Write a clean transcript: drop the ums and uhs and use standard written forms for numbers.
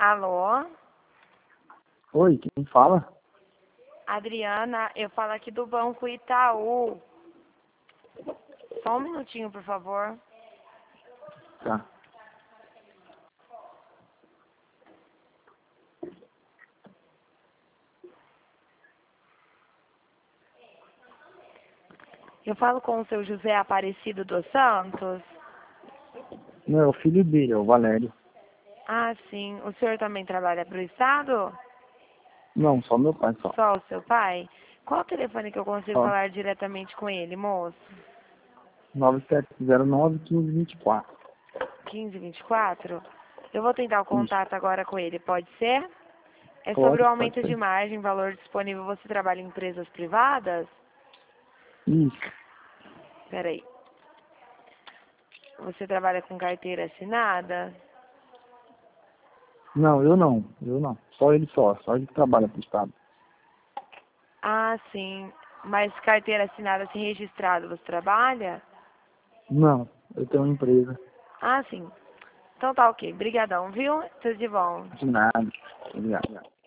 Alô? Oi, quem fala? Adriana, eu falo aqui do Banco Itaú. Só um minutinho, por favor. Tá. Eu falo com o seu José Aparecido dos Santos. Não, é o filho dele, é o Valério. Ah, sim. O senhor também trabalha para o Estado? Não, só meu pai, só. Só o seu pai? Qual o telefone que eu consigo Só. falar diretamente com ele, moço? 9709-1524. 1524? Eu vou tentar o Isso. contato agora com ele, pode ser? É sobre o Pode aumento de ser. margem, valor disponível. Você trabalha em empresas privadas? Isso. Peraí. Você trabalha com carteira assinada? Não, eu não. Eu não. Só ele só. Só ele que trabalha pro Estado. Ah, sim. Mas carteira assinada sem registrado, você trabalha? Não, eu tenho uma empresa. Ah, sim. Então tá ok. Brigadão, viu? Tudo de bom. De nada. Obrigado.